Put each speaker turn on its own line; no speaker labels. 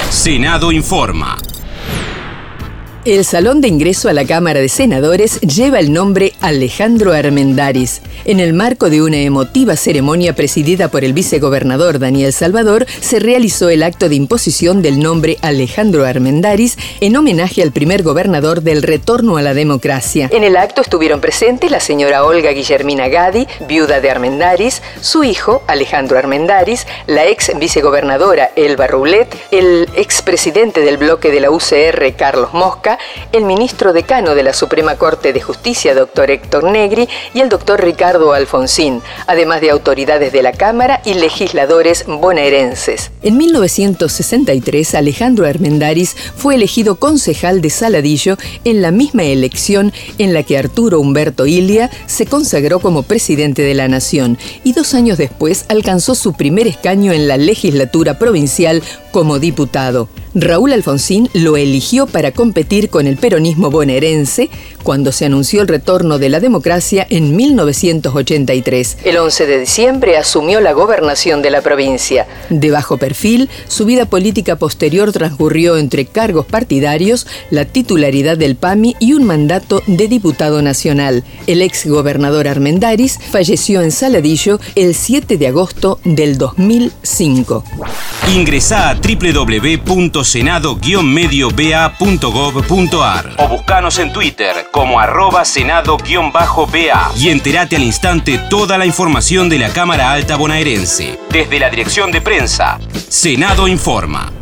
Senado Informa.
El salón de ingreso a la Cámara de Senadores lleva el nombre Alejandro Armendáriz. En el marco de una emotiva ceremonia presidida por el vicegobernador Daniel Salvador, se realizó el acto de imposición del nombre Alejandro Armendáriz en homenaje al primer gobernador del retorno a la democracia. En el acto estuvieron presentes la señora Olga Guillermina Gadi, viuda de Armendáriz, su hijo Alejandro Armendáriz, la ex vicegobernadora Elba Roulet, el expresidente del bloque de la UCR Carlos Mosca, el ministro decano de la Suprema Corte de Justicia, doctor Héctor Negri, y el doctor Ricardo Alfonsín, además de autoridades de la Cámara y legisladores bonaerenses. En 1963, Alejandro Armendáriz fue elegido concejal de Saladillo en la misma elección en la que Arturo Humberto Ilia se consagró como presidente de la Nación y 2 años después alcanzó su primer escaño en la legislatura provincial como diputado. Raúl Alfonsín lo eligió para competir con el peronismo bonaerense cuando se anunció el retorno de la democracia en 1983. El 11 de diciembre asumió la gobernación de la provincia. De bajo perfil, su vida política posterior transcurrió entre cargos partidarios, la titularidad del PAMI y un mandato de diputado nacional. El ex gobernador Armendáriz falleció en Saladillo el 7 de agosto del 2005.
Ingresá a www.senado-medioba.gov.ar o buscanos en Twitter como @senado-ba y entérate al instante toda la información de la Cámara Alta bonaerense. Desde la dirección de prensa, Senado Informa.